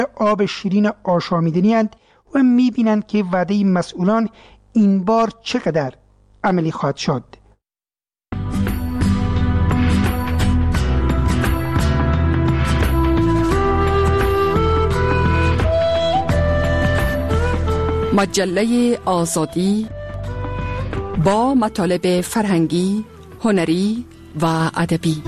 آب شیرین آشامیدنی اند و می‌بینند که وعده مسئولان این بار چقدر عملی خواهد شد. مجله آزادی با مطالب فرهنگی، هنری و ادبی.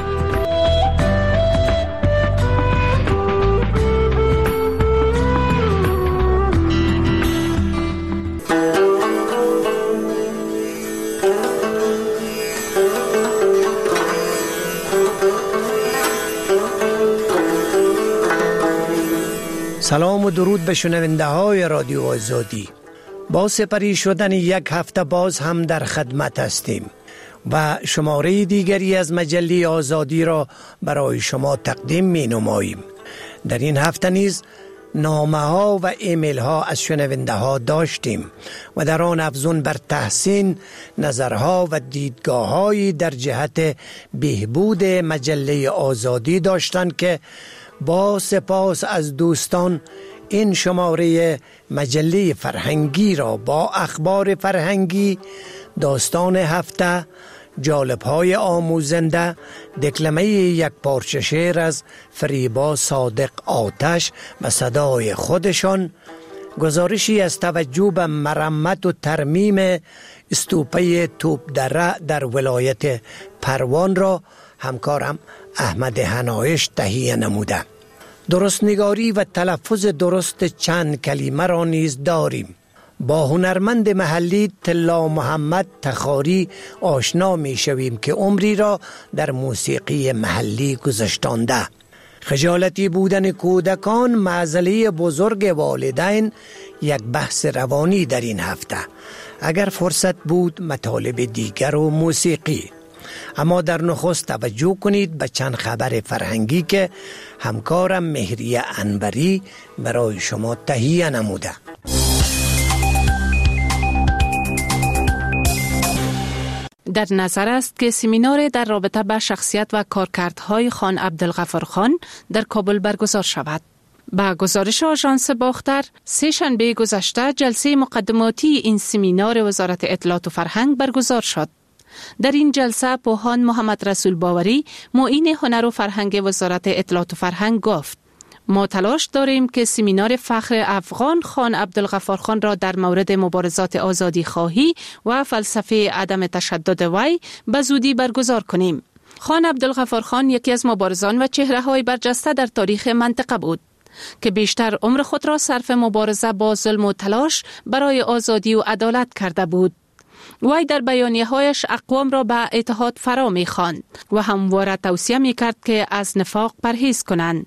سلام و درود به شنونده های رادیو آزادی. با سپری شدن یک هفته باز هم در خدمت هستیم و شماره دیگری از مجله آزادی را برای شما تقدیم می نماییم. در این هفته نیز نامه ها و ایمیل ها از شنونده ها داشتیم و در آن افزون بر تحسین نظرها و دیدگاه های در جهت بهبود مجله آزادی داشتند که با سپاس از دوستان این شماره مجله فرهنگی را با اخبار فرهنگی، داستان هفته، جالب‌های آموزنده، دکلمه یک پارچه شعر از فریبا صادق آتش و صدای خودشان، گزارشی از توجه به مرمت و ترمیم استوپه توپ دره در ولایت پروان را همکارم احمد هنایش تهیه نموده. درستنگاری و تلفظ درست چند کلمه را نیز داریم. با هنرمند محلی طلا محمد تخاری آشنا می شویم که عمری را در موسیقی محلی گذشتانده. خجالتی بودن کودکان معضله بزرگ والدین یک بحث روانی در این هفته. اگر فرصت بود مطالب دیگر و موسیقی. اما در نخست توجه کنید به چند خبر فرهنگی که همکارم مهریه انوری برای شما تهیه نموده. در نظر است که سمینار در رابطه با شخصیت و کارکردهای خان عبدالغفارخان در کابل برگزار شود. با گزارش آژانس باختر، سه شنبه گذشته جلسه مقدماتی این سمینار وزارت اطلاعات و فرهنگ برگزار شد. در این جلسه پوهان محمد رسول باوری، معین هنر و فرهنگ وزارت اطلاعات و فرهنگ گفت: ما تلاش داریم که سمینار فخر افغان خان عبدالغفارخان را در مورد مبارزات آزادی خواهی و فلسفه عدم تشدد وی به زودی برگزار کنیم. خان عبدالغفارخان یکی از مبارزان و چهره‌های برجسته در تاریخ منطقه بود که بیشتر عمر خود را صرف مبارزه با ظلم و تلاش برای آزادی و عدالت کرده بود. وی در بیانیه‌هایش اقوام را به اتحاد فرا می‌خواند و همواره توصیه می‌کرد که از نفاق پرهیز کنند.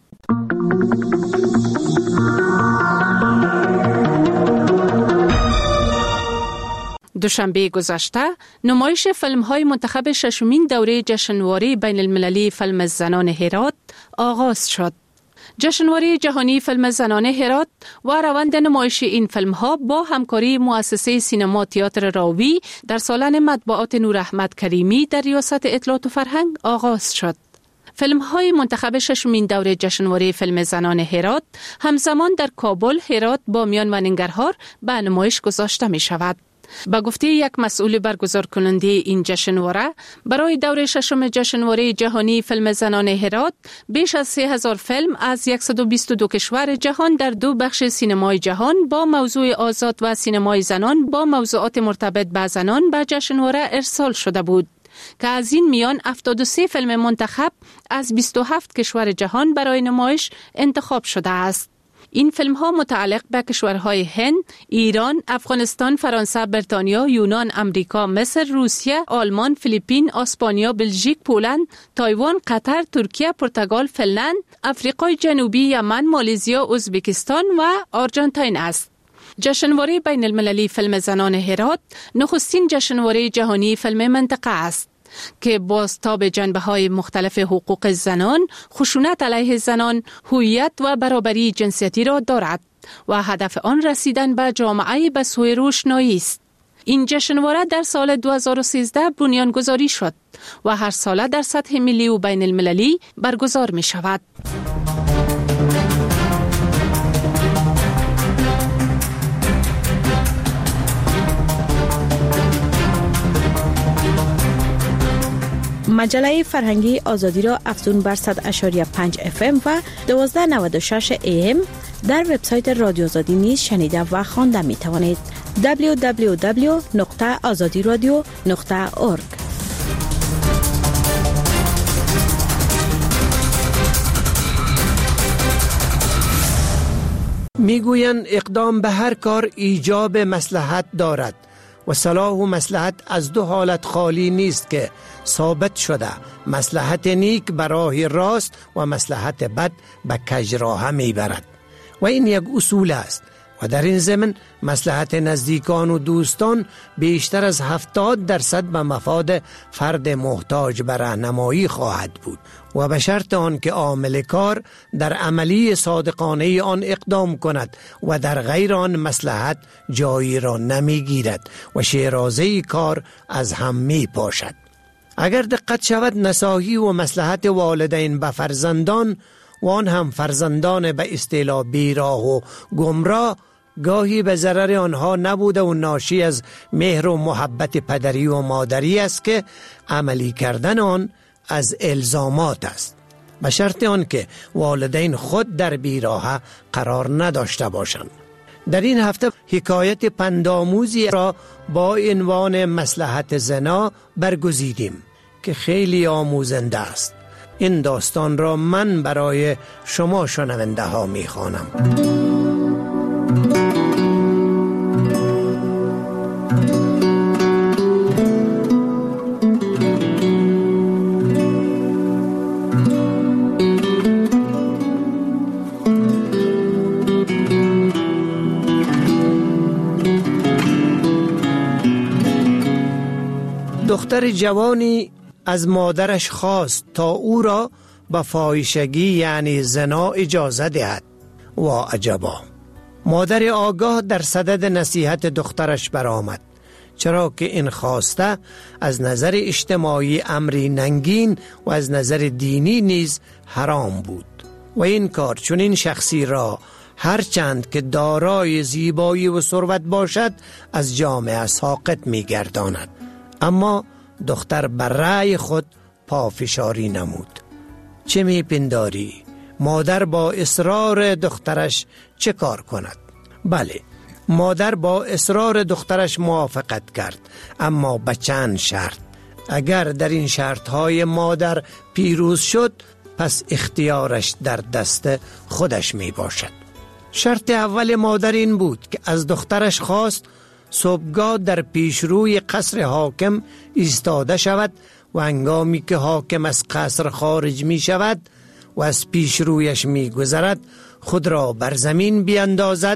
دوشنبه گذشته نمایش فیلم‌های منتخب ششمین دوره جشنواره بین المللی فیلم زنان هرات آغاز شد. جشنواره جهانی فیلم زنان هرات و روند نمایش این فیلم‌ها با همکاری مؤسسه سینما تئاتر راوی در سالن مطبوعات نور احمد کریمی در ریاست اطلاعات و فرهنگ آغاز شد. فیلم‌های منتخب ششمین دوره جشنواره فیلم زنان هرات همزمان در کابل، هرات، بامیان و ننگرهار به نمایش گذاشته می‌شود. با گفته یک مسئول برگزار کننده این جشنواره، برای دوره ششم جشنواره جهانی فیلم زنان هرات بیش از 3000 فیلم از 122 کشور جهان در دو بخش سینمای جهان با موضوع آزاد و سینمای زنان با موضوعات مرتبط با زنان به جشنواره ارسال شده بود که از این میان 73 فیلم منتخب از 27 کشور جهان برای نمایش انتخاب شده است. این فیلم ها متعلق به کشورهای هند، ایران، افغانستان، فرانسه، بریتانیا، یونان، امریکا، مصر، روسیه، آلمان، فیلیپین، اسپانیا، بلژیک، پولند، تایوان، قطر، ترکیه، پرتغال، فنلند، آفریقای جنوبی، یمن، مالزیا، ازبکستان و آرژانتین است. جشنواره بین المللی فیلم زنان هرات نخستین جشنواره جهانی فیلم منطقه است که بازتاب جنبه‌های مختلف حقوق زنان، خشونت علیه زنان، هویت و برابری جنسیتی را دارد و هدف آن رسیدن به جامعه به سوی روشنایی است. این جشنواره در سال 2013 بنیانگذاری شد و هر ساله در سطح ملی و بین المللی برگزار می شود. مجله فرهنگی آزادی را افزون بر 100.5 FM و 1296 AM در وبسایت رادیو آزادی نیز شنیده و خوانده می توانید. www.azadiradio.org. میگویند اقدام به هر کار ایجاب مصلحت دارد و صلاح و مصلحت از دو حالت خالی نیست که ثابت شده. مصلحت نیک به راه راست و مصلحت بد به کج راه میبرد و این یک اصول است و در این ضمن مصلحت نزدیکان و دوستان بیشتر از 70% به مفاد فرد محتاج به راهنمایی خواهد بود و به شرط آن که عامل کار در عملی صادقانه آن اقدام کند و در غیر آن مصلحت جایی را نمی گیرد و شیرازه کار از هم می پاشد. اگر دقت شود نصاحی و مصلحت والدین به فرزندان و آن هم فرزندان به اصطلاح بیراه و گمراه گاهی به ضرر آنها نبوده و ناشی از مهر و محبت پدری و مادری است که عملی کردن آن از الزامات است، به شرط آن که والدین خود در بیراه قرار نداشته باشند. در این هفته حکایت پندآموزی را با عنوان مصلحت زنا برگزیدیم که خیلی آموزنده است. این داستان را من برای شما شنونده ها می خوانم. دختر جوانی از مادرش خواست تا او را به فاحشگی یعنی زنا اجازه دهد. و عجبا، مادر آگاه در صدد نصیحت دخترش برآمد، چرا که این خواسته از نظر اجتماعی امری ننگین و از نظر دینی نیز حرام بود و این کار چون این شخصی را هرچند که دارای زیبایی و ثروت باشد از جامعه ساقط می گرداند. اما دختر بر رأی خود پافشاری نمود. چه می پنداری؟ مادر با اصرار دخترش چه کار کند؟ بله، مادر با اصرار دخترش موافقت کرد، اما به چند شرط. اگر در این شرطهای مادر پیروز شد پس اختیارش در دست خودش می باشد. شرط اول مادر این بود که از دخترش خواست صبحگاه در پیشروی قصر حاکم ایستاده شود و هنگامی که حاکم از قصر خارج می شود و از پیشرویش می گذرد خود را بر زمین بیندازد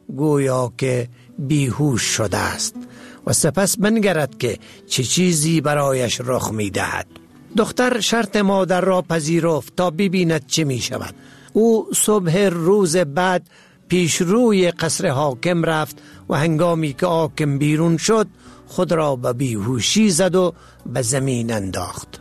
گویا که بیهوش شده است و سپس بنگرد که چه چیزی برایش رخ می دهد. دختر شرط مادر را پذیرفت تا ببیند چه می شود. او صبح روز بعد پیش روی قصر حاکم رفت و هنگامی که حاکم بیرون شد خود را به بیهوشی زد و به زمین انداخت.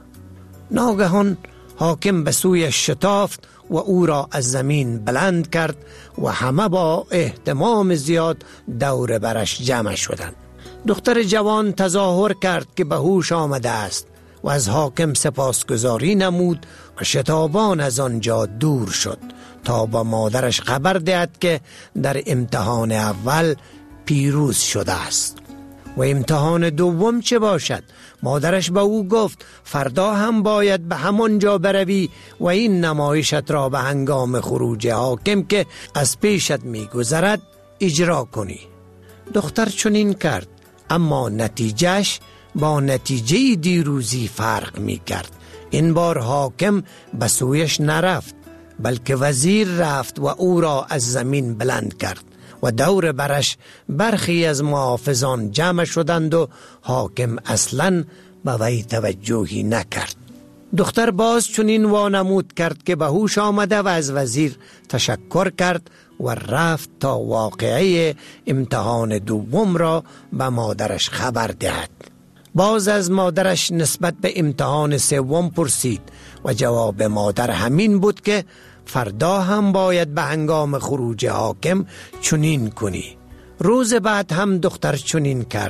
ناگهان حاکم به سویش شتافت و او را از زمین بلند کرد و همه با اهتمام زیاد دور برش جمع شدند. دختر جوان تظاهر کرد که به هوش آمده است و از حاکم سپاسگزاری نمود و شتابان از آنجا دور شد تا با مادرش خبر دهد که در امتحان اول پیروز شده است. و امتحان دوم چه باشد؟ مادرش به او گفت فردا هم باید به همان جا بروی و این نمایشت را به هنگام خروج حاکم که از پیشت می گذرد اجرا کنی. دختر چنین کرد، اما نتیجهش با نتیجه دیروزی فرق می کرد. این بار حاکم به سویش نرفت بلکه وزیر رفت و او را از زمین بلند کرد و دور برش برخی از محافظان جمع شدند و حاکم اصلاً به وی توجهی نکرد. دختر باز چنین وانمود کرد که به هوش آمده و از وزیر تشکر کرد و رفت تا واقعه امتحان دوم را به مادرش خبر دهد. باز از مادرش نسبت به امتحان سوم پرسید و جواب مادر همین بود که فردا هم باید به هنگام خروج حاکم چنین کنی. روز بعد هم دختر چنین کرد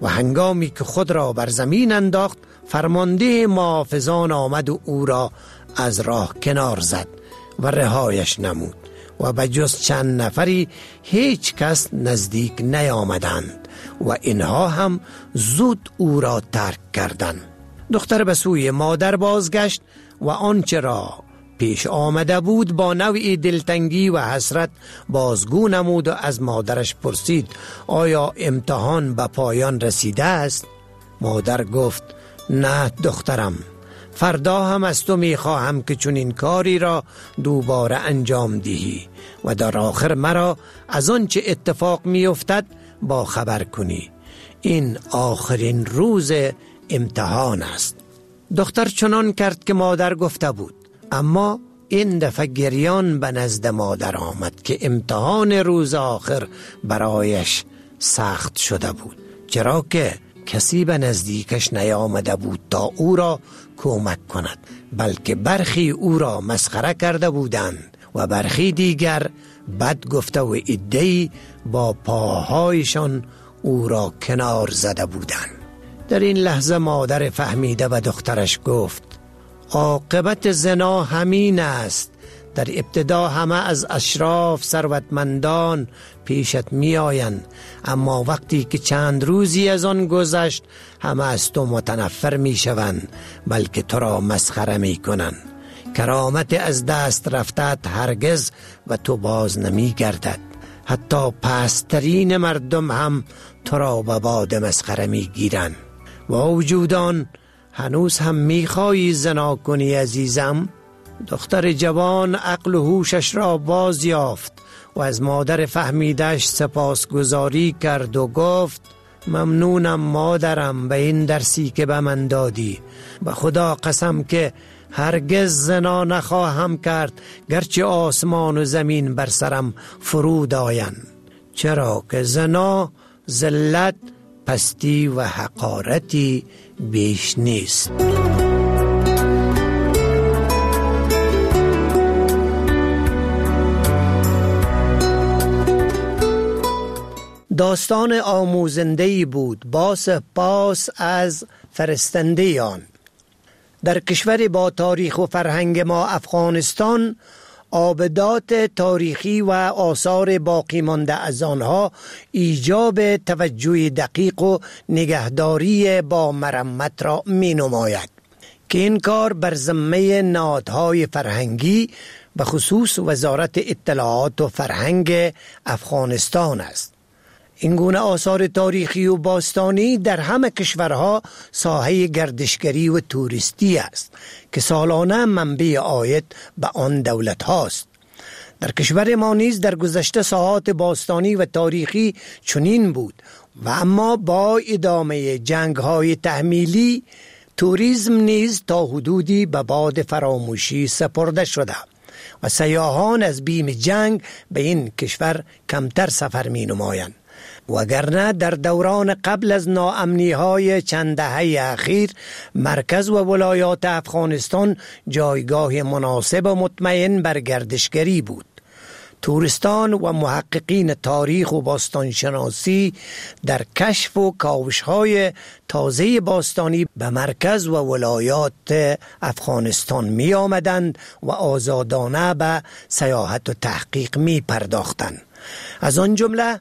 و هنگامی که خود را بر زمین انداخت فرمانده محافظان آمد و او را از راه کنار زد و رهایش نمود و به جز چند نفری هیچ کس نزدیک نیامدند و اینها هم زود او را ترک کردند. دختر به سوی مادر بازگشت و آنچه را پیش آمده بود با نوعی دلتنگی و حسرت بازگو نمود و از مادرش پرسید آیا امتحان به پایان رسیده است؟ مادر گفت نه دخترم، فردا هم از تو میخواهم که چون این کاری را دوباره انجام دهی و در آخر مرا از آنچه اتفاق میافتد با خبر کنی. این آخرین روز امتحان است. دختر چنان کرد که مادر گفته بود، اما این دفعه گریان به نزد مادر آمد که امتحان روز آخر برایش سخت شده بود، چرا که کسی به نزدیکش نیامده بود تا او را کمک کند، بلکه برخی او را مسخره کرده بودند و برخی دیگر بد گفته و عده‌ای با پاهایشان او را کنار زده بودند. در این لحظه مادر فهمیده و دخترش گفت عاقبت زنا همین است. در ابتدا همه از اشراف ثروتمندان پیشت می آیند، اما وقتی که چند روزی از آن گذشت همه از تو متنفر می شوند، بلکه تو را مسخره می کنند. کرامت از دست رفتت هرگز و تو باز نمی گردد. حتی پسترین مردم هم تو را به باد مسخره می گیرند. با وجودان هنوز هم می خواهی زنا کنی عزیزم؟ دختر جوان عقل و هوشش را باز یافت و از مادر فهمیدش سپاسگزاری کرد و گفت ممنونم مادرم به این درسی که به من دادی. به خدا قسم که هرگز زنا نخواهم کرد گرچه آسمان و زمین بر سرم فرود آیند، چرا که زنا ذلت، پستی و حقارتی بیش نیست. داستان آموزنده‌ای بود با سپاس از فرستنده آن. در کشور با تاریخ و فرهنگ ما افغانستان آبدات تاریخی و آثار باقی مانده از آنها ایجاب توجه دقیق و نگهداری با مرمت را می نماید که این کار بر ذمه نهادهای فرهنگی به خصوص وزارت اطلاعات و فرهنگ افغانستان است. این گونه آثار تاریخی و باستانی در همه کشورها ساحه گردشگری و توریستی است که سالانه منبع عاید به آن دولت هاست. در کشور ما نیز در گذشته ساحات باستانی و تاریخی چنین بود و اما با ادامه جنگ های تحمیلی توریسم نیز تا حدودی به باد فراموشی سپرده شده و سیاحان از بیم جنگ به این کشور کمتر سفر می نمایند. وگرنه در دوران قبل از ناامنی‌های چند دهه اخیر مرکز و ولایات افغانستان جایگاه مناسب و مطمئن بر گردشگری بود. توریستان و محققین تاریخ و باستانشناسی در کشف و کاوش‌های تازه باستانی به مرکز و ولایات افغانستان می آمدند و آزادانه به سیاحت و تحقیق می پرداختند. از آن جمله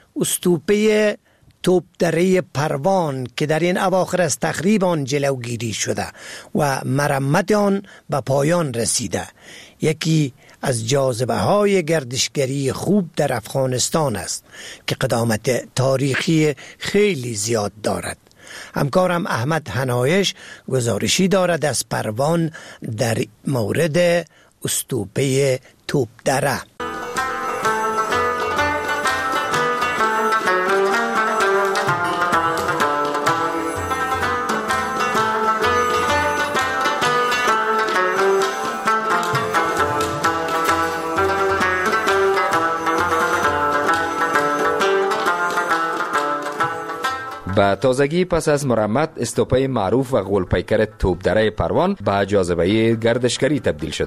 استوپه توپدره پروان که در این اواخر از تخریب آن جلوگیری شده و مرمت آن به پایان رسیده، یکی از جاذبه های گردشگری خوب در افغانستان است که قدامت تاریخی خیلی زیاد دارد. همکارم احمد حنایش گزارشی دارد از پروان در مورد استوپه توپدره. با تازگی پس از مرمت استوپه معروف و غول‌پیکر توپدره پروان به جاذبه گردشگری تبدیل شده.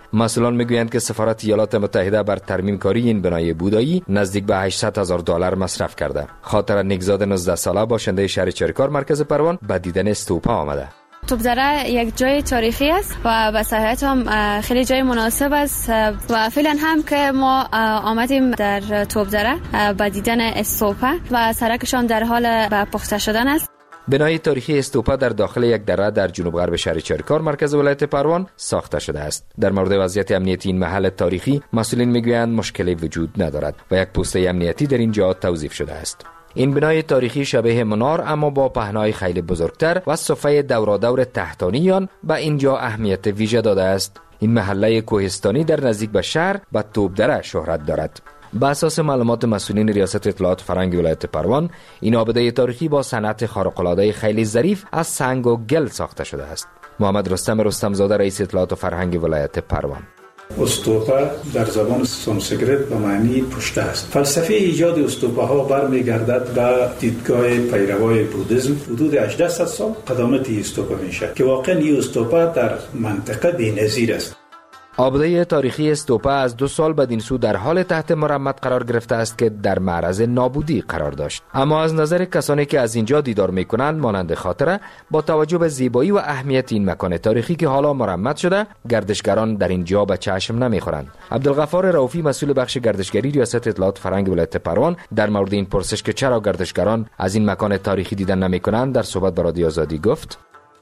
مسئولان میگویند که سفارت ایالات متحده بر ترمیم کاری این بنای بودایی نزدیک به $800,000 مصرف کرده. خاطر نیکزاد 19 ساله باشنده شهر چریکار مرکز پروان به دیدن استوپا آمده. توپدره یک جای تاریخی است و به صحت هم خیلی جای مناسب است و فعلا هم که ما آمدیم در توپدره به دیدن استوپا و سرکشان در حال به پخته شدن است. بنای تاریخی استوپا در داخل یک دره در جنوب غرب شهر چریکار مرکز ولایت پروان ساخته شده است. در مورد وضعیت امنیتی این محل تاریخی مسئولین میگویند مشکلی وجود ندارد و یک پوسته امنیتی در اینجا توظیف شده است. این بنای تاریخی شبیه منار اما با پهنای خیلی بزرگتر و صفحه دورادور تحتانی آن به اینجا اهمیت ویژه داده است. این محله کوهستانی در نزدیک به شهر به توپدره شهرت دارد. به اساس معلومات مسئولین ریاست اطلاعات فرهنگی ولایت پروان، این آبده تاریخی با صنعت خارق‌العاده خیلی ظریف از سنگ و گل ساخته شده است. محمد رستمزاده رئیس اطلاعات فرهنگی ولایت پروان: استوپا در زبان سانسکریت به معنی پشته است. فلسفه ایجاد استوپاها برمیگردد به دیدگاه پیروای بودیسم. حدود 1800 سال قدامت استوپا میشه که واقعا این استوپا در منطقه بی‌نظیر است. آبده تاریخی استوپا از 2 سال بعد این سو در حال تحت مرمت قرار گرفته است که در معرض نابودی قرار داشت. اما از نظر کسانی که از اینجا دیدار میکنند مانند خاطره، با توجه به زیبایی و اهمیت این مکان تاریخی که حالا مرمت شده، گردشگران در اینجا به چشم نمیخورند. عبدالغفار رؤوفی مسئول بخش گردشگری ریاست اطلاعات فرهنگی ولایت پروان در مورد این پرسش که چرا گردشگران از این مکان تاریخی دیدن نمیکنند در صحبت با رادیو آزادی گفت: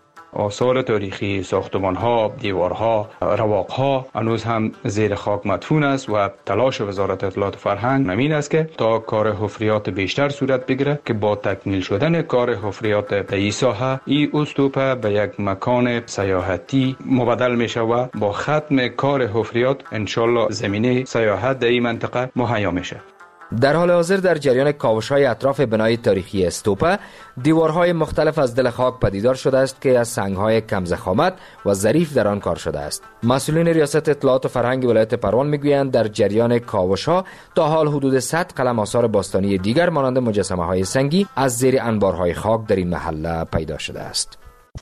آثار تاریخی، ساختمان‌ها، دیوارها، رواق‌ها هنوز هم زیر خاک مدفون است و تلاش وزارت اطلاعات فرهنگ همین است که تا کار حفریات بیشتر صورت بگیره که با تکمیل شدن کار حفریات در این ساحه، این استوپا به یک مکان سیاحتی مبدل میشه و با ختم کار حفریات انشالله زمینه سیاحت در این منطقه مهیا میشه. در حال حاضر در جریان کاوش‌های اطراف بنای تاریخی استوپا، دیوارهای مختلف از دل خاک پدیدار شده است که از سنگ‌های کم ضخامت و ظریف در آن کار شده است. مسئولین ریاست اطلاعات و فرهنگ ولایت پروان میگویند در جریان کاوش‌ها تا حال حدود 100 قلم آثار باستانی دیگر مانند مجسمه‌های سنگی از زیر انبارهای خاک در این محله پیدا شده است.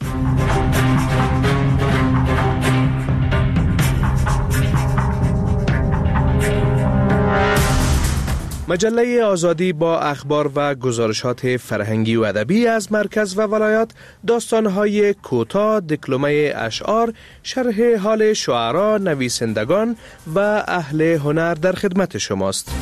مجله آزادی با اخبار و گزارشات فرهنگی و ادبی از مرکز و ولایات، داستان‌های کوتاه، دکلمه اشعار، شرح حال شعرا، نویسندگان و اهل هنر در خدمت شماست.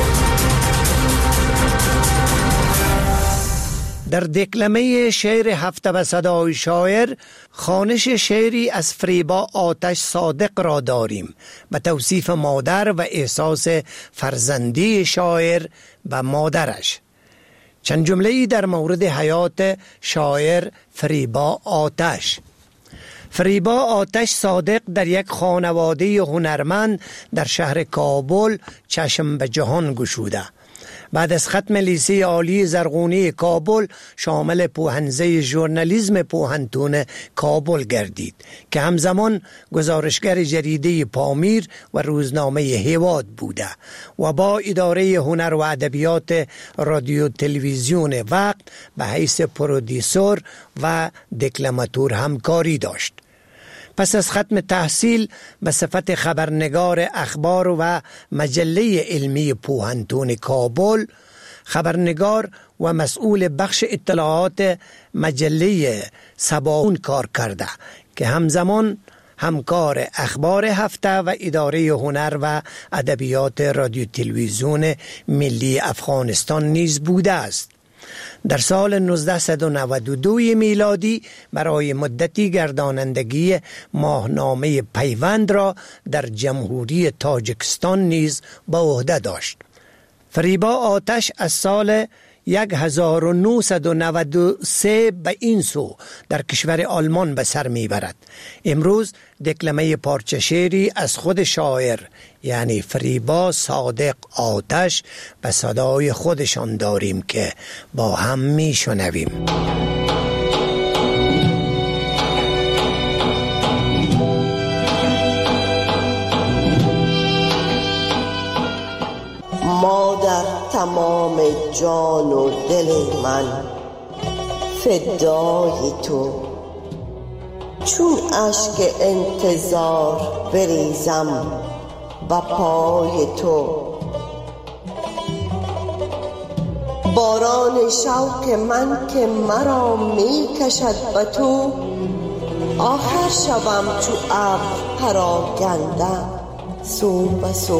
در دکلمه شعر هفته به صدای شاعر، خوانش شعری از فریبا آتش صادق را داریم به توصیف مادر و احساس فرزندی شاعر به مادرش. چند جمله‌ای در مورد حیات شاعر فریبا آتش. فریبا آتش صادق در یک خانواده هنرمند در شهر کابل چشم به جهان گشوده. بعد از ختم لیسه عالی زرغونی کابل شامل پوهنزه ژورنالیسم پوهنتون کابل گردید که همزمان گزارشگر جریده پامیر و روزنامه هیواد بوده و با اداره هنر و ادبیات رادیو تلویزیون وقت به حیث پرودیسور و دکلماتور همکاری داشت. پس از ختم تحصیل به صفت خبرنگار اخبار و مجله علمی پوهنتون کابل، خبرنگار و مسئول بخش اطلاعات مجله سباون کار کرده که همزمان همکار اخبار هفته و اداره هنر و ادبیات رادیو تلویزیون ملی افغانستان نیز بوده است. در سال 1992 میلادی برای مدتی گردانندگی ماهنامه پیوند را در جمهوری تاجیکستان نیز به عهده داشت. فریبا آتش از سال 1993 به این سو در کشور آلمان به سر میبرد. امروز دکلمه پارچه شعری از خود شاعر یعنی فریبا صادق آتش به صدای خودشان داریم که با هم میشنویم. مادر تمام جان و دل من فدای تو، چون اشک انتظار بریزم به پای تو. باران شوق من که مرا می کشد به تو، آخر شوم چو ابر پراکنده سو به سو.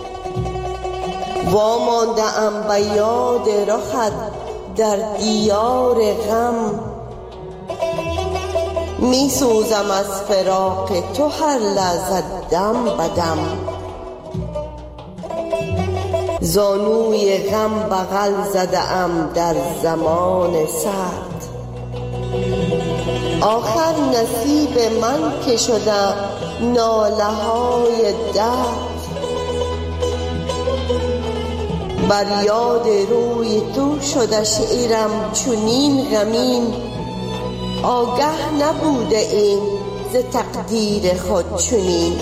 وامانده ام به یاد رخت در دیار غم، می سوزم از فراق تو هر لحظه دم به دم. زانوی غم بغل زده ام در زمان سرد، آخر نصیب من که شده ناله های درد. بر یاد روی تو شده شعرم چنین غمین، آگه نبوده این ز تقدیر خود چنین.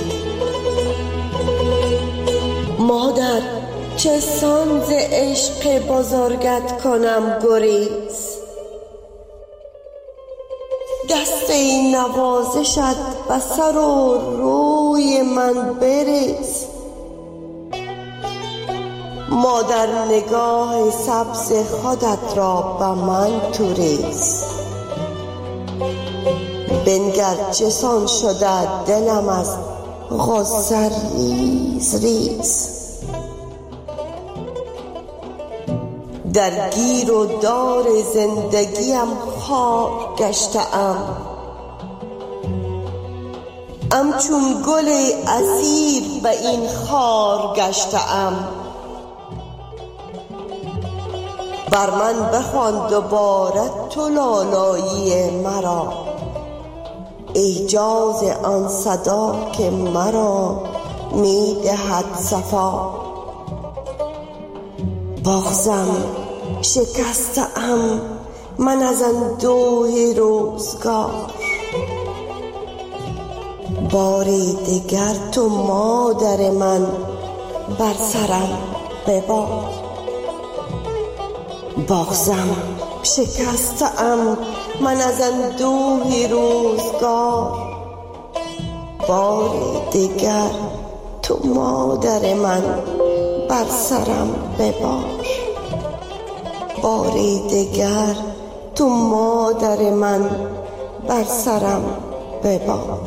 مادر چه سان ز عشق بزرگت کنم گریز، دست این نوازشت به سر و روی من بریز. مادر نگاه سبز خودت را به من تو ریز، بنگر چسان شده دلم از غصه ریز ریز. در گیر و دار زندگیم خار گشتم، همچون گل اسیر به این خار گشتم. بر من بخوان دوباره تو لالایی مرا، ایجاز آن صدا که مرا می دهد صفا. بغضم شکستم من از اندوه روزگار، باری دیگر تو مادر من بر سرم ببار. بغضم شکستم من از اندوه روزگار، باری دیگر تو مادر من بر سرم ببار. باری دیگر تو مادر من بر سرم ببار.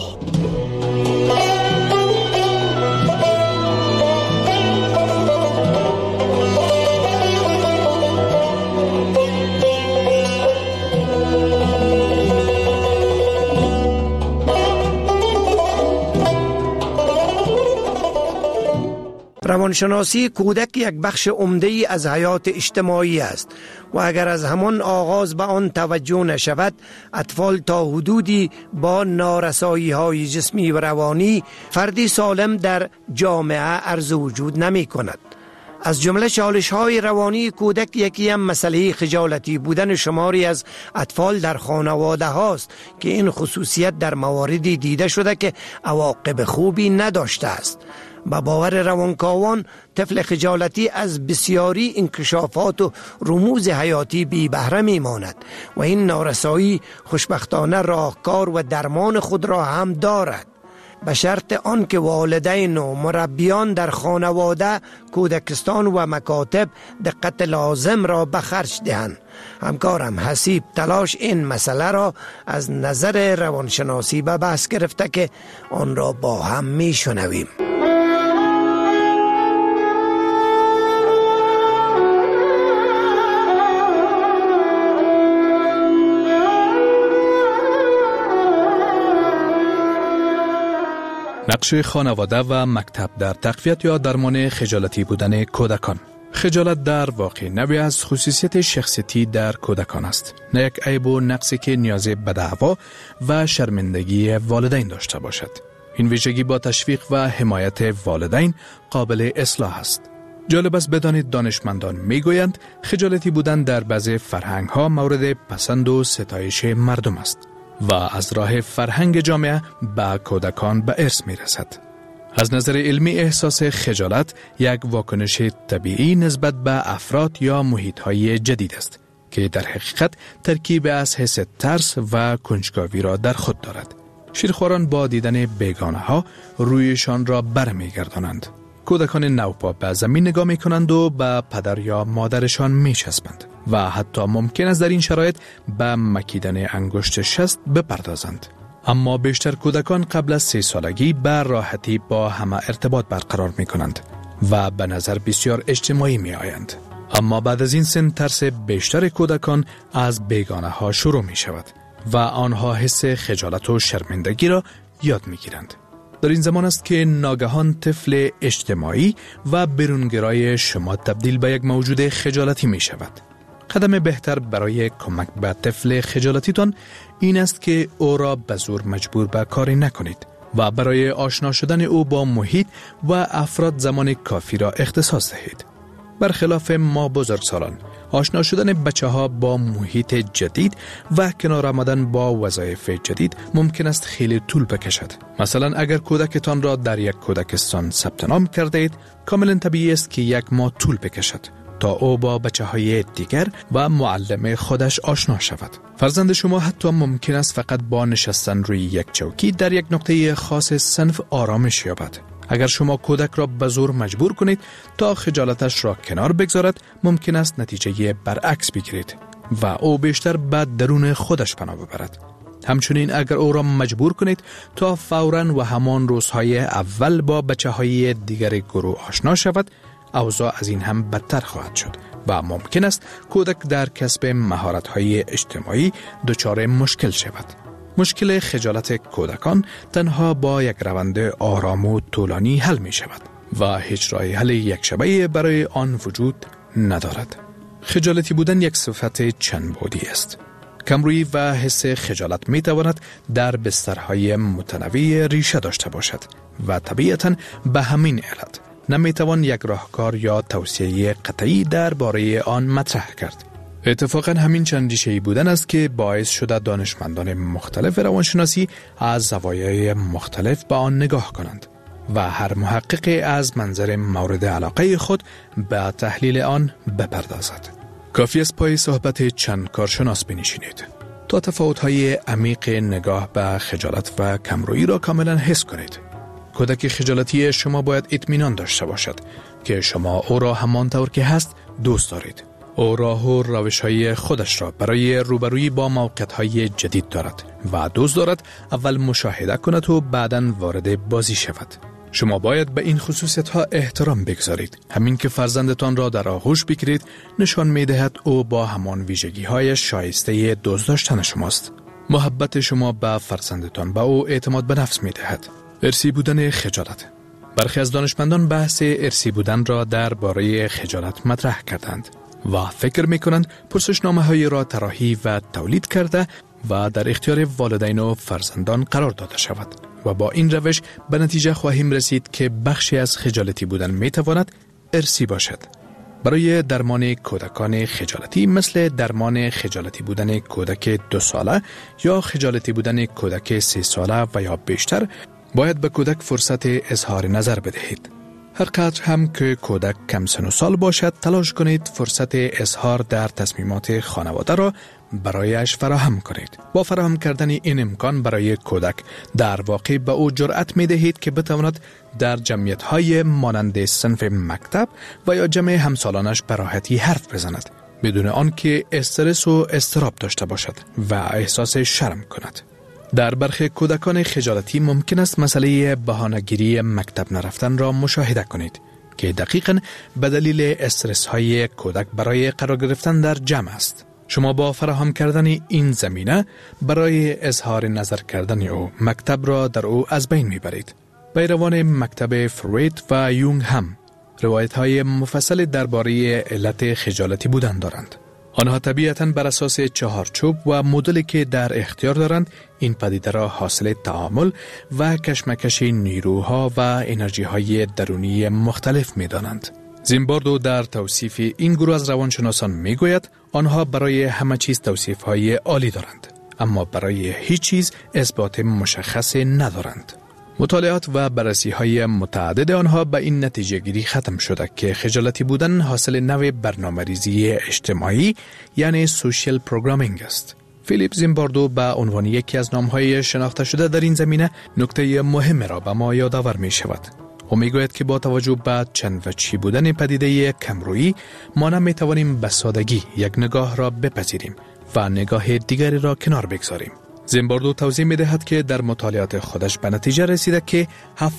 روانشناسی کودک یک بخش عمده از حیات اجتماعی است و اگر از همان آغاز به آن توجه نشود، اطفال تا حدودی با نارسایی های جسمی و روانی فردی سالم در جامعه عرض وجود نمی کند. از جمله چالش های روانی کودک یکی هم مسئله خجالتی بودن شماری از اطفال در خانواده هاست که این خصوصیت در مواردی دیده شده که عواقب خوبی نداشته است. با باور روانکاوان طفل خجالتی از بسیاری انکشافات و رموز حیاتی بی بهره می ماند و این نارسایی خوشبختانه راهکار و درمان خود را هم دارد، به شرط آن که والدین و مربیان در خانواده، کودکستان و مکاتب دقت لازم را به خرج دهند. همکارم حسیب تلاش این مسئله را از نظر روانشناسی به بحث گرفته که آن را با هم می شنویم. نقش خانواده و مکتب در تقویت یا درمان خجالتی بودن کودکان. خجالت در واقع نوعی از خصوصیت شخصیتی در کودکان است، نه یک عیب و نقصی که نیاز به دعوا و شرمندگی والدین داشته باشد. این ویژگی با تشویق و حمایت والدین قابل اصلاح است. جالب است بدانید دانشمندان میگویند خجالتی بودن در بعضی فرهنگ‌ها مورد پسند و ستایش مردم است و از راه فرهنگ جامعه به کودکان به ارث می رسد. از نظر علمی احساس خجالت یک واکنش طبیعی نسبت به افراد یا محیط‌های جدید است که در حقیقت ترکیب از حس ترس و کنجکاوی را در خود دارد. شیرخواران با دیدن بیگانه ها رویشان را برمیگردانند. کودکان نوپا به زمین نگاه می کنند و به پدر یا مادرشان می چسبند و حتی ممکن است در این شرایط به مکیدن انگشت شست بپردازند. اما بیشتر کودکان قبل از 3 سالگی به راحتی با همه ارتباط برقرار می کنند و به نظر بسیار اجتماعی می آیند. اما بعد از این سن ترس بیشتر کودکان از بیگانه ها شروع می شود و آنها حس خجالت و شرمندگی را یاد می گیرند. در این زمان است که ناگهان طفل اجتماعی و برونگرای شما تبدیل به یک موجود خجالتی می شود. قدم بهتر برای کمک به طفل خجالتیتان این است که او را به زور مجبور به کاری نکنید و برای آشنا شدن او با محیط و افراد زمان کافی را اختصاص دهید. برخلاف ما بزرگسالان، آشنا شدن بچه ها با محیط جدید و کنار آمدن با وظایف جدید ممکن است خیلی طول بکشد. مثلا اگر کودکتان را در یک کودکستان ثبت نام کرده اید، کاملا طبیعی است که 1 ماه طول بکشد تا او با بچه های دیگر و معلم خودش آشنا شود. فرزند شما حتی ممکن است فقط با نشستن روی یک چوکی در یک نقطه خاص صنف آرامش یابد. اگر شما کودک را به زور مجبور کنید تا خجالتش را کنار بگذارد، ممکن است نتیجه برعکس بگیرید و او بیشتر به درون خودش پناه ببرد. همچنین اگر او را مجبور کنید تا فوراً و همان روزهای اول با بچه‌های دیگر گروه آشنا شود، اوضاع از این هم بدتر خواهد شد و ممکن است کودک در کسب مهارت‌های اجتماعی دچار مشکل شود. مشکل خجالت کودکان تنها با یک روند آرام و طولانی حل می شود و هیچ راه حل یک شبه برای آن وجود ندارد. خجالتی بودن یک صفت چند بعدی است. کمرویی و حس خجالت می تواند در بسترهای متنوع ریشه داشته باشد و طبیعتاً به همین علت نمی توان یک راهکار یا توصیه قطعی درباره آن مطرح کرد. اتفاقاً همین چند ریشه‌ای بودن است که باعث شده دانشمندان مختلف روانشناسی از زوایای مختلف به آن نگاه کنند و هر محقق از منظر مورد علاقه خود به تحلیل آن بپردازد. کافی است پای صحبت چند کارشناس بنشینید تا تفاوت‌های عمیق نگاه به خجالت و کمرویی را کاملاً حس کنید. کودک خجالتی شما باید اطمینان داشته باشد که شما او را همانطور که هست دوست دارید. او راه و روش‌های خودش را برای روبرویی با موقعیت‌های جدید دارد و دوست دارد اول مشاهده کند و بعداً وارد بازی شود. شما باید به این خصوصیت‌ها احترام بگذارید. همین که فرزندتان را در آغوش بگیرید نشان می‌دهد او با همان ویژگی‌های شایسته دوست داشتن شماست. محبت شما به فرزندتان به او اعتماد به نفس می‌دهد. ارثی بودن خجالت. برخی از دانشمندان بحث ارثی بودن را درباره خجالت مطرح کردند و فکر می‌کنند پرسشنامه‌هایی را طراحی و تولید کرده و در اختیار والدین و فرزندان قرار داده شود و با این روش به نتیجه خواهیم رسید که بخشی از خجالتی بودن می‌تواند ارثی باشد. برای درمان کودکان خجالتی مثل درمان خجالتی بودن کودک 2 ساله یا خجالتی بودن کودک 3 ساله و یا بیشتر، باید به کودک فرصت اظهار نظر بدهید. هر قدر هم که کودک کم سن و سال باشد، تلاش کنید فرصت اظهار در تصمیمات خانواده را برایش فراهم کنید. با فراهم کردن این امکان برای کودک در واقع به او جرأت می دهید که بتواند در جمعیت‌های مانند صنف مکتب و یا جمع همسالانش به راحتی حرف بزند بدون آنکه استرس و اضطراب داشته باشد و احساس شرم کند. در برخی کودکان خجالتی ممکن است مسئله بهانه‌گیری مکتب نرفتن را مشاهده کنید که دقیقاً به دلیل استرس های کودک برای قرار گرفتن در جمع است. شما با فراهم کردن این زمینه برای اظهار نظر کردن او مکتب را در او از بین میبرید. پیروان مکتب فروید و یونگ هم روایت های مفصل درباره علت خجالتی بودن دارند. آنها طبیعتاً بر اساس چهارچوب و مدلی که در اختیار دارند این پدیده را حاصل تعامل و کشمکش نیروها و انرژی‌های درونی مختلف می‌دانند. زیمباردو در توصیف این گروه از روانشناسان می‌گوید آنها برای همه چیز توصیف‌های عالی دارند، اما برای هیچ چیز اثبات مشخص ندارند. مطالعات و بررسی‌های متعدد آنها به این نتیجه گیری ختم شده که خجالتی بودن حاصل نوع برنامه‌ریزی اجتماعی یعنی سوشیل پروگرامینگ است. فیلیپ زیمباردو به عنوان یکی از نام‌های شناخته شده در این زمینه نکته مهم را به ما یادآور می شود. او می گوید که با توجه به چند وجهی بودن پدیده کمرویی ما نمی توانیم به سادگی یک نگاه را بپذیریم و نگاه دیگری را کنار بگذاریم. زیمباردو توضیح می دهد که در مطالعات خودش به نتیجه رسیده که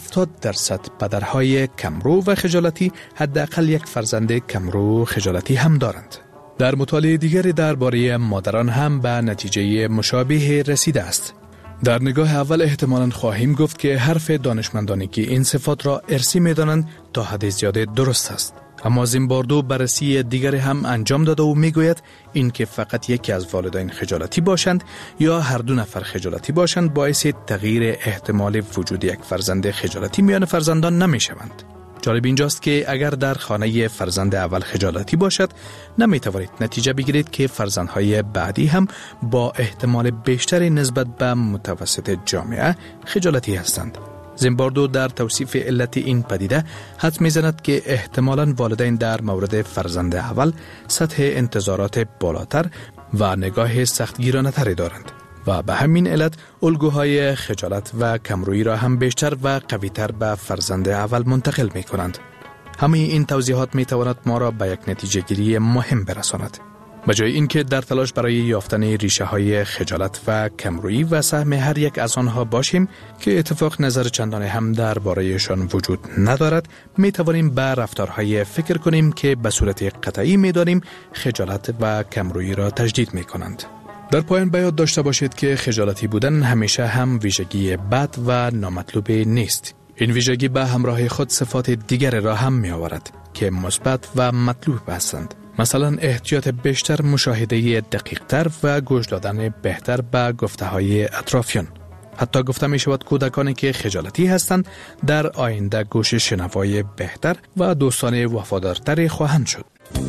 70% پدرهای کمرو و خجالتی حداقل یک فرزند کمرو خجالتی هم دارند. در مطالعه دیگری درباره مادران هم به نتیجه مشابه رسیده است. در نگاه اول احتمالاً خواهیم گفت که حرف دانشمندانی که این صفات را ارثی می دانند تا حد زیاده درست است. اما زیمباردو بررسی دیگری هم انجام داده و می گوید این که فقط یکی از والدین خجالتی باشند یا هر دو نفر خجالتی باشند باعث تغییر احتمال وجود یک فرزند خجالتی میان فرزندان نمی شوند. جالب اینجاست که اگر در خانه فرزند اول خجالتی باشد نمی توانید نتیجه بگیرید که فرزندهای بعدی هم با احتمال بیشتری نسبت به متوسط جامعه خجالتی هستند. زیمباردو در توصیف علت این پدیده حدس می‌زند که احتمالاً والدین در مورد فرزند اول سطح انتظارات بالاتر و نگاه سختگیرانه‌تری دارند و به همین علت الگوهای خجالت و کمرویی را هم بیشتر و قوی‌تر به فرزند اول منتقل می‌کنند. همه این توضیحات می‌تواند ما را به یک نتیجه گیری مهم برساند. به جای اینکه در تلاش برای یافتن ریشه های خجالت و کمرویی و سهم هر یک از آنها باشیم که اتفاق نظر چندانی هم درباره‌شان وجود ندارد، می توانیم به رفتارهای فکر کنیم که به صورت قطعی می دانیم خجالت و کمرویی را تجدید می کنند. در پایان به یاد داشته باشید که خجالتی بودن همیشه هم ویژگی بد و نامطلوب نیست. این ویژگی به همراه خود صفات دیگر را هم می آورد که مثبت و مطلوب هستند. مثلا احتیاط بیشتر، مشاهده دقیق‌تر و گوش دادن بهتر به گفته‌های اطرافیان. حتی گفته می شود کودکانی که خجالتی هستند در آینده گوش شنوای بهتر و دوستان وفادارتری خواهند شد.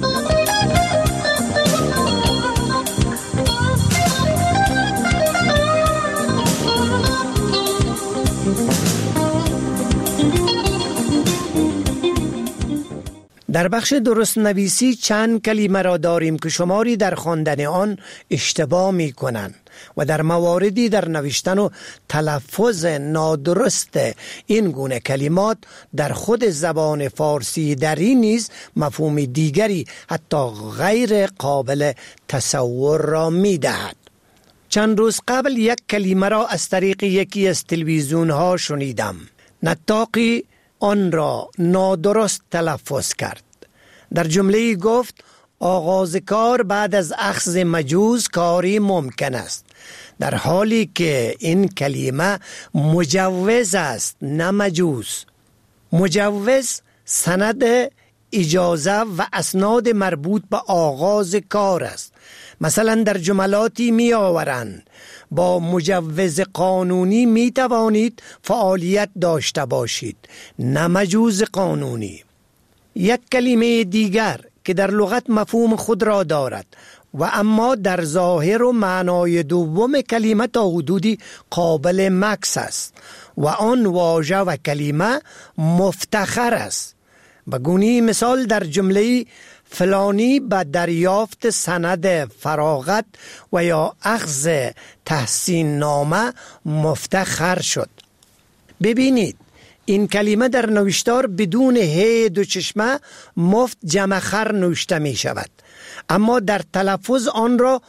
در بخش درست نویسی چند کلمه را داریم که شماری در خواندن آن اشتباه می کنند و در مواردی در نوشتن و تلفظ نادرست این گونه کلمات در خود زبان فارسی در این نیز مفهوم دیگری حتی غیر قابل تصور را می دهد. چند روز قبل یک کلمه را از طریق یکی از تلویزیون ها شنیدم. نطاقی آن را نادرست تلفظ کرد. در جمله گفت آغاز کار بعد از اخذ مجوز کاری ممکن است، در حالی که این کلمه مجوز است نه مجوز. مجوز سند اجازه و اسناد مربوط به آغاز کار است. مثلا در جملاتی می آورند با مجوز قانونی می توانید فعالیت داشته باشید، نه مجوز قانونی. یک کلمه دیگر که در لغت مفهوم خود را دارد و اما در ظاهر و معنای دوم کلمه تا حدودی قابل مکث است و آن واژه و کلمه مفتخر است. به گونه مثال در جمله فلانی به دریافت سند فراغت و یا اخذ تحسین نامه مفتخر شد. ببینید این کلمه در نوشتار بدون ه دو چشمه مفت جمع خر نوشته می شود، اما در تلفظ آن را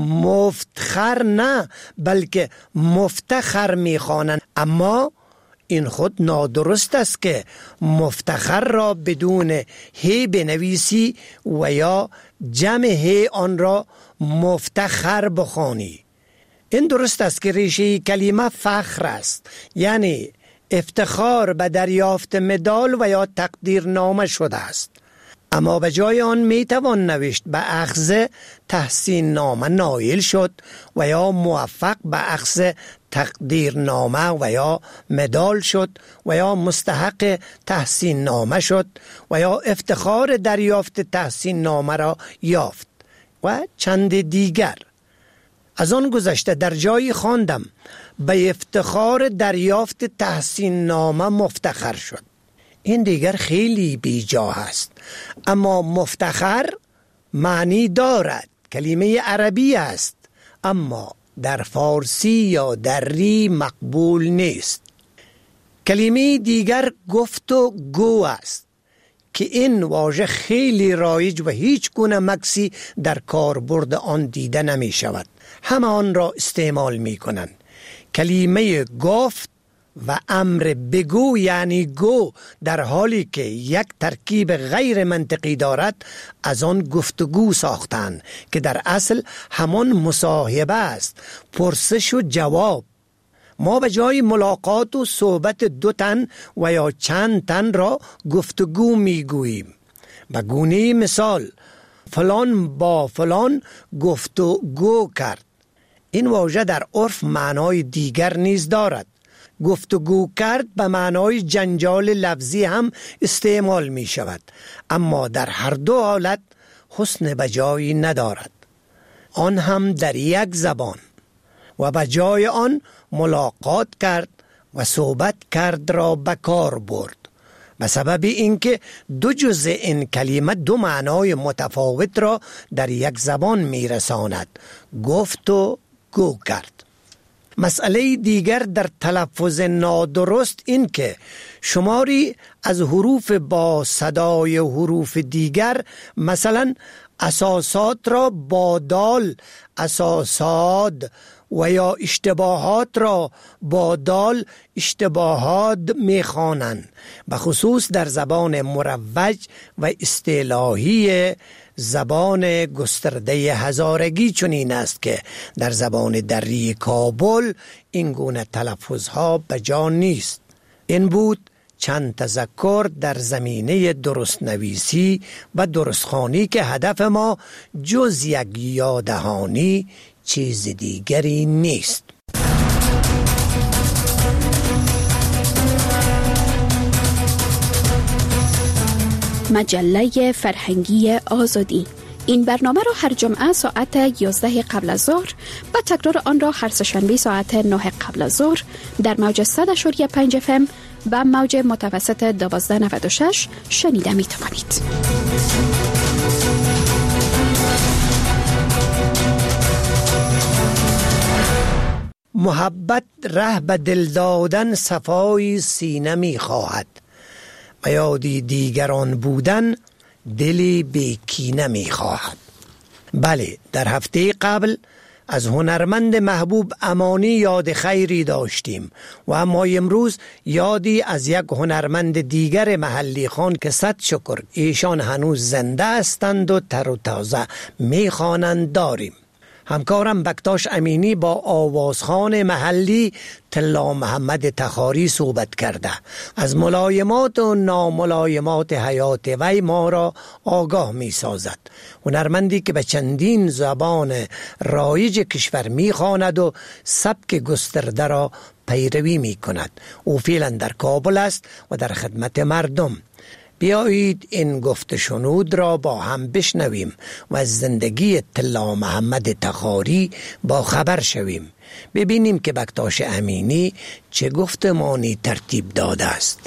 مفتخر نه بلکه مفتخر می خوانند. اما این خود نادرست است که مفتخر را بدون ه بنویسی و یا جمع ه آن را مفتخر بخوانی. این درست است که ریشه کلمه فخر است، یعنی افتخار به دریافت مدال و یا تقدیرنامه شده است، اما به جای آن می توان نوشت به اخذ تحسین نامه نایل شد و یا موفق به اخذ تقدیرنامه و یا مدال شد و یا مستحق تحسین نامه شد و یا افتخار دریافت تحسین نامه را یافت و چند دیگر. از آن گذشته در جایی خواندم به افتخار دریافت تحسین نامه مفتخر شد. این دیگر خیلی بیجا است، اما مفتخر معنی دارد، کلمه عربی است، اما در فارسی یا دری مقبول نیست. کلمه دیگر گفت و گو است که این واژه خیلی رایج و هیچ گونه مکسی در کاربرد آن دیده نمی شود. همه آن را استعمال می کنند. کلمه گفت و امر بگو یعنی گو در حالی که یک ترکیب غیر منطقی دارد از آن گفتگو ساختند که در اصل همان مصاحبه است، پرسش و جواب. ما به جای ملاقات و صحبت دو تن و یا چند تن را گفتگو می گوییم. به گونه مثال فلان با فلان گفتگو کرد. این واژه در عرف معنای دیگر نیز دارد. گفتگو کرد به معنای جنجال لفظی هم استعمال می شود، اما در هر دو حالت حسن بجایی ندارد، آن هم در یک زبان. و به جای آن ملاقات کرد و صحبت کرد را به کار برد، به سبب اینکه دو جزء این کلمه دو معنای متفاوت را در یک زبان می رساند، گفت و گو کرد. مسئله دیگر در تلفظ نادرست این که شماری از حروف با صدای حروف دیگر، مثلا اساسات را با دال اساساد و یا اشتباهات را با دال اشتباهات میخوانند. به خصوص در زبان مروج و اصطلاحی زبان گسترده هزارگی چنین است که در زبان دری کابل این گونه تلفظها به جا نیست. این بود چند تذکر در زمینه درست نویسی و درستخوانی که هدف ما جز یک یاددهانی چیز دیگری نیست. مجله فرهنگی آزادی. این برنامه را هر جمعه ساعت 11 قبل از ظهر و تکرار آن را هر سه‌شنبه ساعت 9 قبل از ظهر در موج 100.5 FM و موج متوسط 1296 شنیده می توانید. محبت ره به دل دادن صفای سینه می خواهد و یادی دیگران بودن دلی بی کینه می خواهد. بله، در هفته قبل از هنرمند محبوب امانی یاد خیری داشتیم و اما امروز یادی از یک هنرمند دیگر محلی خان که صد شکر ایشان هنوز زنده هستند و تر و تازه می خوانند داریم. همکارم بکتاش امینی با آوازخوان محلی طلا محمد تخاری صحبت کرده. از ملایمات و ناملایمات حیات وی ما را آگاه می سازد. هنرمندی که به چندین زبان رایج کشور می خواند و سبک گسترده را پیروی می کند. او فعلا در کابل است و در خدمت مردم. بیایید این گفت شنود را با هم بشنویم و از زندگی طلا محمد تخاری با خبر شویم. ببینیم که بکتاش امینی چه گفتمانی ترتیب داده است.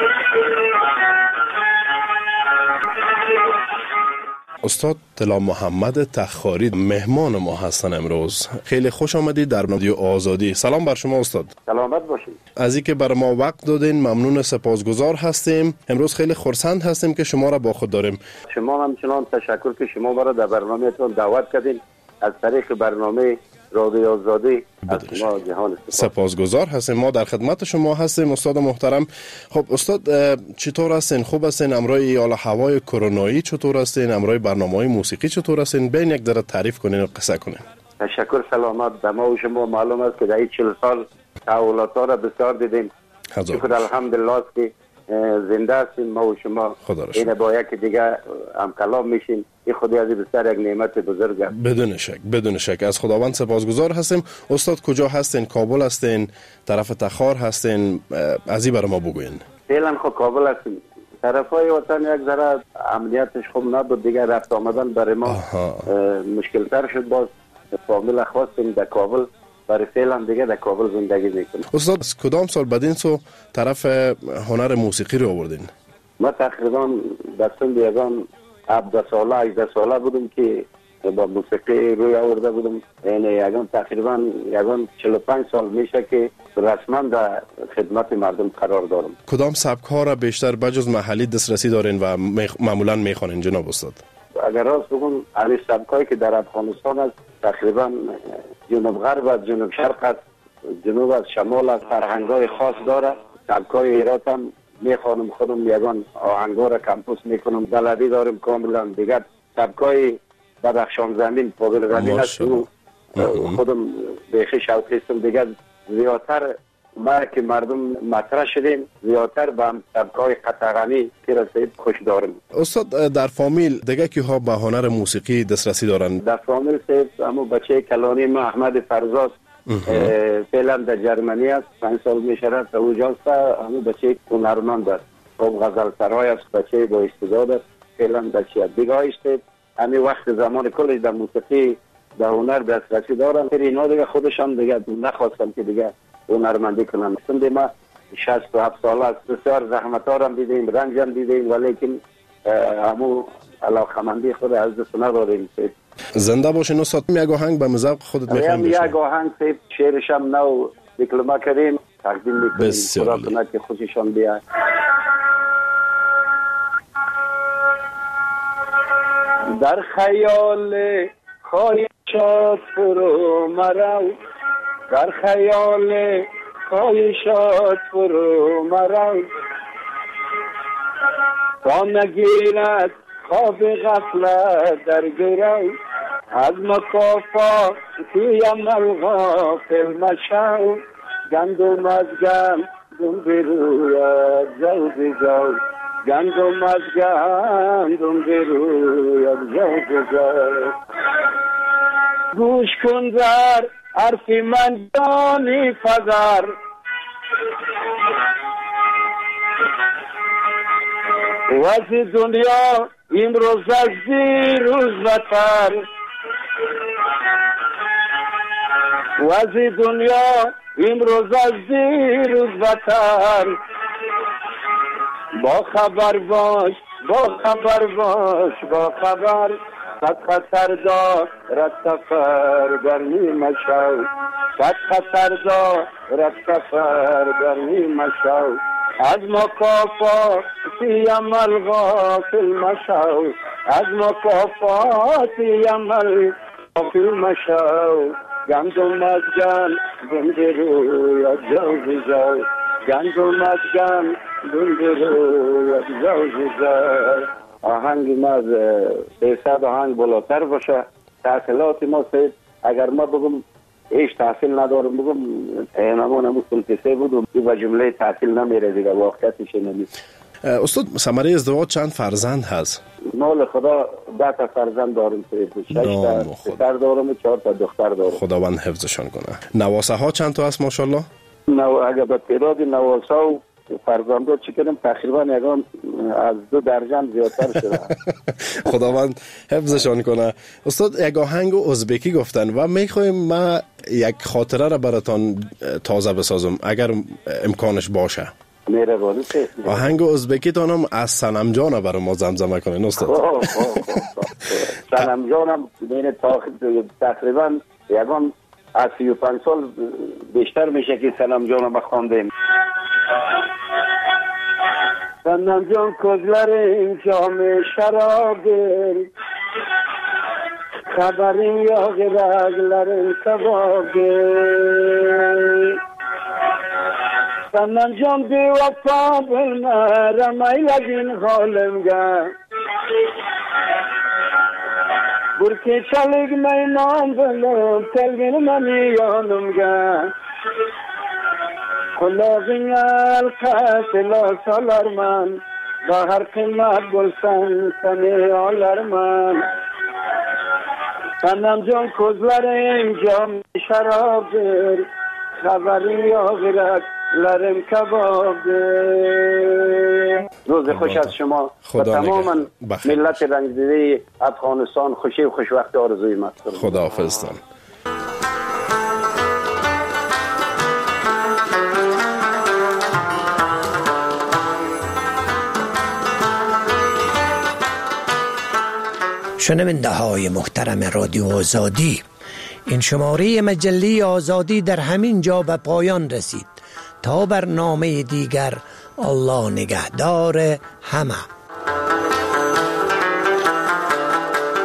استاد طلا محمد تخاری مهمان ما هستن امروز. خیلی خوش آمدید در رادیو آزادی. سلام بر شما استاد. سلامت باشید. از اینکه بر ما وقت دادین ممنون، سپاسگزار هستیم. امروز خیلی خرسند هستیم که شما را با خود داریم. شما همچنان تشکر که شما مرا در برنامه‌تون دعوت کردین. از طریق برنامه رادیو آزادی از شما جهان سپاسگزار هستیم. ما در خدمت شما هستیم استاد محترم. خب استاد چطور هستین؟ خوب هستین؟ امروی حال هوای کرونایی چطور هستین؟ امروی برنامه‌های موسیقی چطور هستین؟ بین یک ذره تعریف کنین و قصه کنین. تشکر. سلامت. به ما و شما معلوم است که در 40 سال تحولات‌ها را بسیار دیدیم. شکر الحمدلله که زنده هستیم ما و شما. این با یک دیگه هم کلام میشیم. این خودی از بسیار یک نعمت بزرگ است. بدون شک از خداوند سپاسگزار هستیم. استاد کجا هستین؟ کابل هستین؟ طرف تخار هستین؟ از این برای ما بگوین. فعلا خب کابل هستیم. طرفای وطن یک ذره امنیتش خوب نبود دیگه، رفت آمدن برای ما مشکل تر شد. باز فامیل خواستیم در کابل، برای فعلا دیگه در کابل زندگی میکنیم. استاد از کدام سال بدین سو طرف هنر موسیقی رو آوردین؟ ما تقریبا در سن 17 ساله 18 ساله بودم که با موسیقی روی آورده بودم. یعنی یگان تقریبا 45 سال میشه که رسما در خدمت مردم قرار دارم. کدام سبک ها را بیشتر بجز محلی دسترسی دارین و معمولا میخوانین جناب استاد؟ اگر راست بگم علی سبکایی که در افغانستان است تقریبا جنوب غرب و جنوب شرق است، جنوب از شمال از فرهنگای خاص داره. سبکای ایرات هم میخوانم، خودم یگان آهنگا را کمپوس میکنم، بلدی دارم کاملا. دیگر سبکای بدخشان زمین پاگل غنی است، خودم بیخی شوقی هستم. دیگر زیادتر ما که مردم مطرح شدیم زیادتر به سبکای قطغنی که رسید خوش دارم. استاد در فامیل دیگه که ها به هنر موسیقی دسترسی دارن؟ در فامیل سید همو بچه کلانی ما احمد فرزاست، فعلا در جرمنی است، 5 سال میشه رفت اوجاست. همو بچه هنرمند است، خب غزل سرای است، بچه با استعداد است، فعلا در شیعه دیگه است. همین وقت زمان کلش در موسیقی در هنر دسترسی دارن. اینا دیگه خودشان دیگه نخواستم که دیگه هنرمندی کنم. سند ما 67 سال است، بسیار زحمت ها هم دیدیم، رنج هم دیدیم، ولیکن همو علاقمندی خود از دست نداریم. زنده باشین استاد. یک آهنگ به مذاق خودت میخوایم بشنویم. یک آهنگ شعرش هم نو دیکلمه کردیم تقدیم میکنیم. خدا کنه که خوششان بیاد. در خیال خواهشات فرو مرو، در خیال خواهشات فرو مرو، تا نگیرد خواب غفلت در گرو، از مکافات توی عمل غافل مشو، گندم از گندم بروید زود زود، گندم از گندم بروید زود زود. گوش کن در حرف من جانی فزر، وزی دنیا امروز از دیروز بتر، وزی دنیا امروز از دیروز بتر. با خبر باش، با خبر باش، با خبر، صد خطر دارد سفر گرمی مشو، صد خطر دارد سفر گرمی مشو. از مکافاتی عمل غافل مشو، از مکافاتی عمل غافل مشو. گندم از گندم بروید زود زود، گندم از گندم بروید زود زود. آهنگ ما از 300 آهنگ بالاتر باشه. تحصیلات ما سید اگر ما بگم هیچ تحصیل ندارم، بگم نمون همون سلطسه بودم و جمله تحصیل نمیره دیگه، واقعیتش نمیست. استاد ثمره ازدواج چند فرزند هست؟ مال خدا 10 تا فرزند دارم سید، 6 تا پسر دارم و 4 تا دختر دارم. خداوند حفظشان کنه. نواسه ها چند تا هست ماشاءالله؟ اگر به تعداد نواسه و فرزندان چی کردم تقریبا یگان از 2 درجه زیادتر شده. خداوند حفظشان کنه. استاد یک آهنگ ازبکی گفتن و میخوایم ما یک خاطره را براتان تازه بسازم اگر امکانش باشه. مهربانی. آهنگ ازبکی تانم از صنم جان برای ما زمزمه کنین استاد. صنم جانم بین تقریبا یگان از 35 سال بیشتر میشه که صنم جانم بخواندیم. صنم جان کزلر این جام شرابه، خبرین یاغ رگلر کبابه. صنم جان بی وفا بلمرم ای لگین خالمگه، برکی چلگ میمان بلوب تلگین منی یانمگه. خلاقین القتل سالر من، با هر قیمت گلسن سنی آلر من. صنم جان کزلر اینجا شراب بر، خبری آغرت لرم کباب بر. روز خوش از شما و تماما ملت رنجدیده افغانستان خوشی و خوشوقت آرزوی من. خدا حافظتان. شنونده های محترم رادیو آزادی، این شماره مجله آزادی در همین جا به پایان رسید. تا برنامه دیگر، الله نگهدار همه.